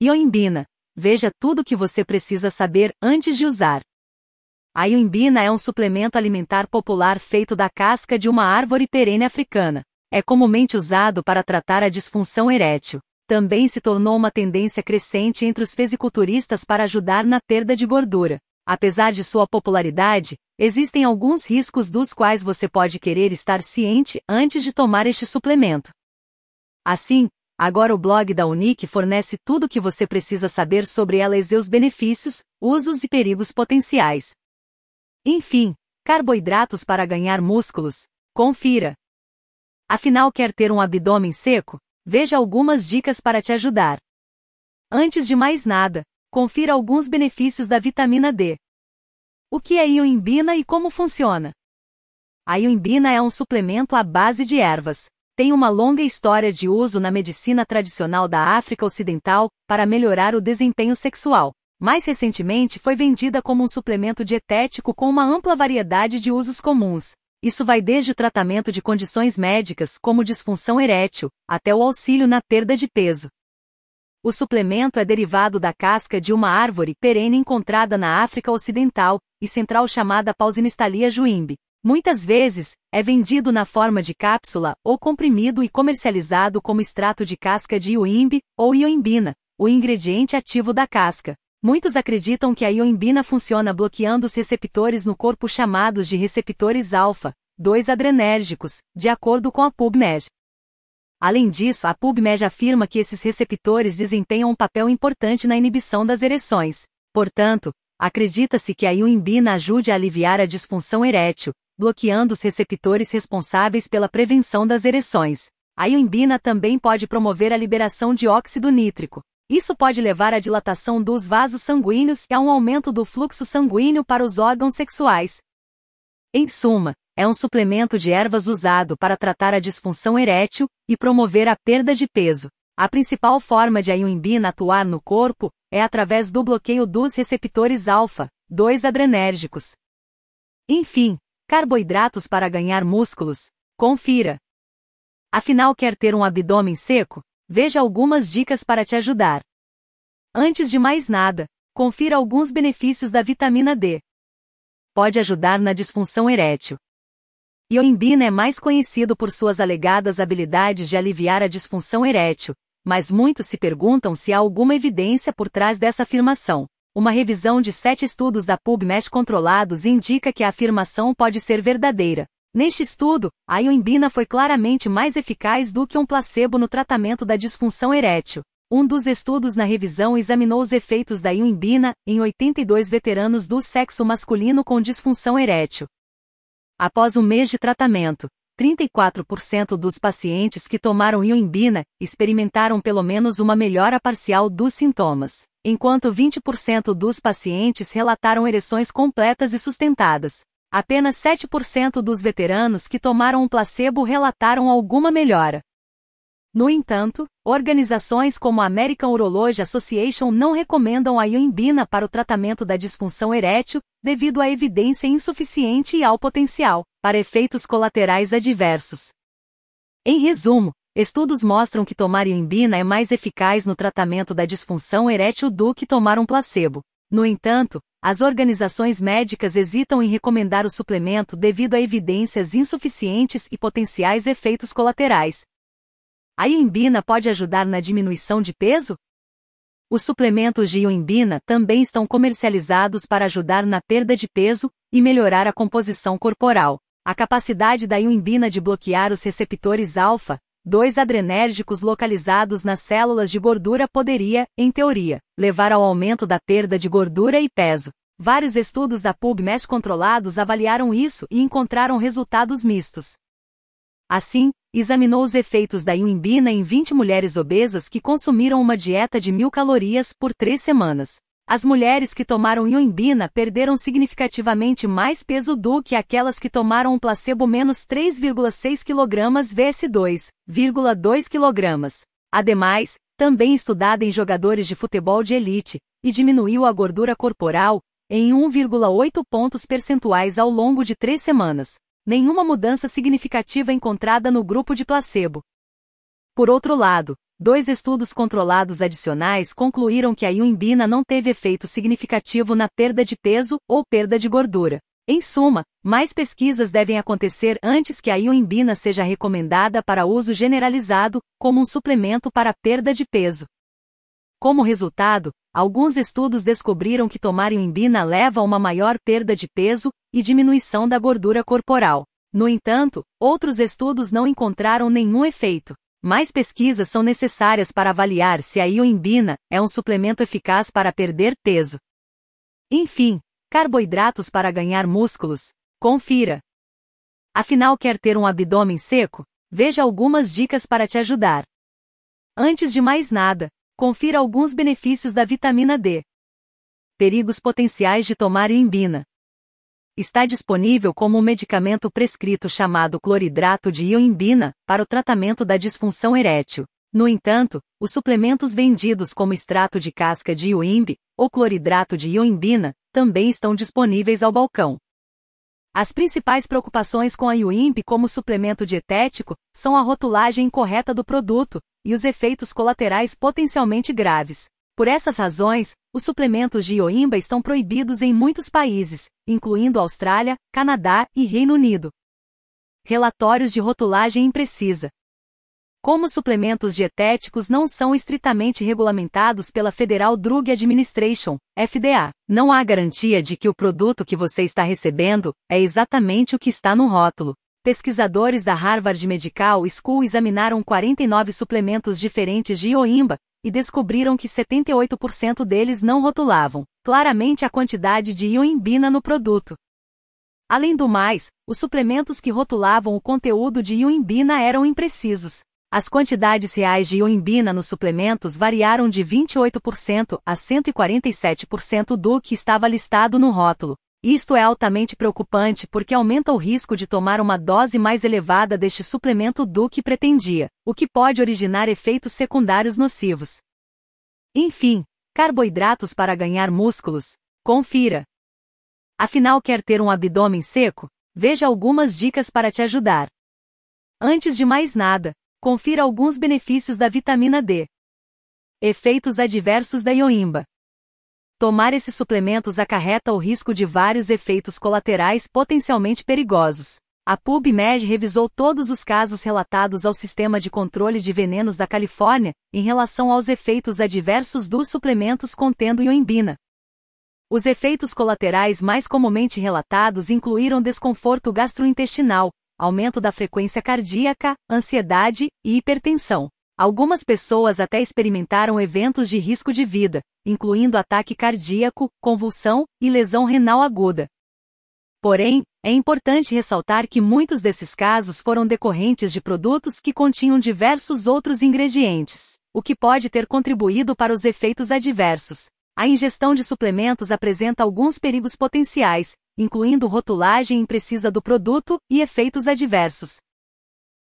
Ioimbina. Veja tudo o que você precisa saber antes de usar. A ioimbina é um suplemento alimentar popular feito da casca de uma árvore perene africana. É comumente usado para tratar a disfunção erétil. Também se tornou uma tendência crescente entre os fisiculturistas para ajudar na perda de gordura. Apesar de sua popularidade, existem alguns riscos dos quais você pode querer estar ciente antes de tomar este suplemento. Assim, agora o blog da Unique fornece tudo o que você precisa saber sobre ela e seus benefícios, usos e perigos potenciais. Enfim, carboidratos para ganhar músculos. Confira! Afinal, quer ter um abdômen seco? Veja algumas dicas para te ajudar. Antes de mais nada, confira alguns benefícios da vitamina D. O que é ioimbina e como funciona? A ioimbina é um suplemento à base de ervas. Tem uma longa história de uso na medicina tradicional da África Ocidental para melhorar o desempenho sexual. Mais recentemente foi vendida como um suplemento dietético com uma ampla variedade de usos comuns. Isso vai desde o tratamento de condições médicas como disfunção erétil, até o auxílio na perda de peso. O suplemento é derivado da casca de uma árvore perene encontrada na África Ocidental e Central chamada Pausinistalia juimbe. Muitas vezes, é vendido na forma de cápsula ou comprimido e comercializado como extrato de casca de ioimbe ou ioimbina, o ingrediente ativo da casca. Muitos acreditam que a ioimbina funciona bloqueando os receptores no corpo chamados de receptores alfa-2 adrenérgicos, de acordo com a PubMed. Além disso, a PubMed afirma que esses receptores desempenham um papel importante na inibição das ereções. Portanto, acredita-se que a ioimbina ajude a aliviar a disfunção erétil, bloqueando os receptores responsáveis pela prevenção das ereções. A ioimbina também pode promover a liberação de óxido nítrico. Isso pode levar à dilatação dos vasos sanguíneos e a um aumento do fluxo sanguíneo para os órgãos sexuais. Em suma, é um suplemento de ervas usado para tratar a disfunção erétil e promover a perda de peso. A principal forma de a ioimbina atuar no corpo é através do bloqueio dos receptores alfa-2 adrenérgicos. Enfim, carboidratos para ganhar músculos. Confira! Afinal, quer ter um abdômen seco? Veja algumas dicas para te ajudar. Antes de mais nada, confira alguns benefícios da vitamina D. Pode ajudar na disfunção erétil. Ioimbina é mais conhecido por suas alegadas habilidades de aliviar a disfunção erétil, mas muitos se perguntam se há alguma evidência por trás dessa afirmação. Uma revisão de 7 estudos da PubMed controlados indica que a afirmação pode ser verdadeira. Neste estudo, a ioimbina foi claramente mais eficaz do que um placebo no tratamento da disfunção erétil. Um dos estudos na revisão examinou os efeitos da ioimbina em 82 veteranos do sexo masculino com disfunção erétil. Após um mês de tratamento, 34% dos pacientes que tomaram ioimbina experimentaram pelo menos uma melhora parcial dos sintomas, enquanto 20% dos pacientes relataram ereções completas e sustentadas. Apenas 7% dos veteranos que tomaram um placebo relataram alguma melhora. No entanto, organizações como a American Urology Association não recomendam a ioimbina para o tratamento da disfunção erétil, devido à evidência insuficiente e ao potencial para efeitos colaterais adversos. Em resumo, estudos mostram que tomar ioimbina é mais eficaz no tratamento da disfunção erétil do que tomar um placebo. No entanto, as organizações médicas hesitam em recomendar o suplemento devido a evidências insuficientes e potenciais efeitos colaterais. A ioimbina pode ajudar na diminuição de peso? Os suplementos de ioimbina também estão comercializados para ajudar na perda de peso e melhorar a composição corporal. A capacidade da ioimbina de bloquear os receptores alfa-2 adrenérgicos localizados nas células de gordura poderia, em teoria, levar ao aumento da perda de gordura e peso. Vários estudos da PubMed controlados avaliaram isso e encontraram resultados mistos. Assim, examinou os efeitos da ioimbina em 20 mulheres obesas que consumiram uma dieta de 1.000 calorias por 3 semanas. As mulheres que tomaram ioimbina perderam significativamente mais peso do que aquelas que tomaram um placebo menos 3,6 kg vs 2,2 kg. Ademais, também estudada em jogadores de futebol de elite, e diminuiu a gordura corporal em 1,8 pontos percentuais ao longo de 3 semanas. Nenhuma mudança significativa encontrada no grupo de placebo. Por outro lado, 2 estudos controlados adicionais concluíram que a ioimbina não teve efeito significativo na perda de peso ou perda de gordura. Em suma, mais pesquisas devem acontecer antes que a ioimbina seja recomendada para uso generalizado, como um suplemento para perda de peso. Como resultado, alguns estudos descobriram que tomar ioimbina leva a uma maior perda de peso e diminuição da gordura corporal. No entanto, outros estudos não encontraram nenhum efeito. Mais pesquisas são necessárias para avaliar se a ioimbina é um suplemento eficaz para perder peso. Enfim, carboidratos para ganhar músculos? Confira! Afinal, quer ter um abdômen seco? Veja algumas dicas para te ajudar. Antes de mais nada, confira alguns benefícios da vitamina D. Perigos potenciais de tomar ioimbina. Está disponível como um medicamento prescrito chamado cloridrato de ioimbina, para o tratamento da disfunção erétil. No entanto, os suplementos vendidos como extrato de casca de ioimbe, ou cloridrato de ioimbina, também estão disponíveis ao balcão. As principais preocupações com a ioimbe como suplemento dietético são a rotulagem incorreta do produto e os efeitos colaterais potencialmente graves. Por essas razões, os suplementos de ioimba estão proibidos em muitos países, incluindo Austrália, Canadá e Reino Unido. Relatórios de rotulagem imprecisa. Como suplementos dietéticos não são estritamente regulamentados pela Federal Drug Administration, FDA, não há garantia de que o produto que você está recebendo é exatamente o que está no rótulo. Pesquisadores da Harvard Medical School examinaram 49 suplementos diferentes de ioimba, e descobriram que 78% deles não rotulavam claramente a quantidade de ioimbina no produto. Além do mais, os suplementos que rotulavam o conteúdo de ioimbina eram imprecisos. As quantidades reais de ioimbina nos suplementos variaram de 28% a 147% do que estava listado no rótulo. Isto é altamente preocupante porque aumenta o risco de tomar uma dose mais elevada deste suplemento do que pretendia, o que pode originar efeitos secundários nocivos. Enfim, carboidratos para ganhar músculos? Confira! Afinal, quer ter um abdômen seco? Veja algumas dicas para te ajudar. Antes de mais nada, confira alguns benefícios da vitamina D. Efeitos adversos da ioimba. Tomar esses suplementos acarreta o risco de vários efeitos colaterais potencialmente perigosos. A PubMed revisou todos os casos relatados ao Sistema de Controle de Venenos da Califórnia, em relação aos efeitos adversos dos suplementos contendo ioimbina. Os efeitos colaterais mais comumente relatados incluíram desconforto gastrointestinal, aumento da frequência cardíaca, ansiedade e hipertensão. Algumas pessoas até experimentaram eventos de risco de vida, incluindo ataque cardíaco, convulsão e lesão renal aguda. Porém, é importante ressaltar que muitos desses casos foram decorrentes de produtos que continham diversos outros ingredientes, o que pode ter contribuído para os efeitos adversos. A ingestão de suplementos apresenta alguns perigos potenciais, incluindo rotulagem imprecisa do produto e efeitos adversos.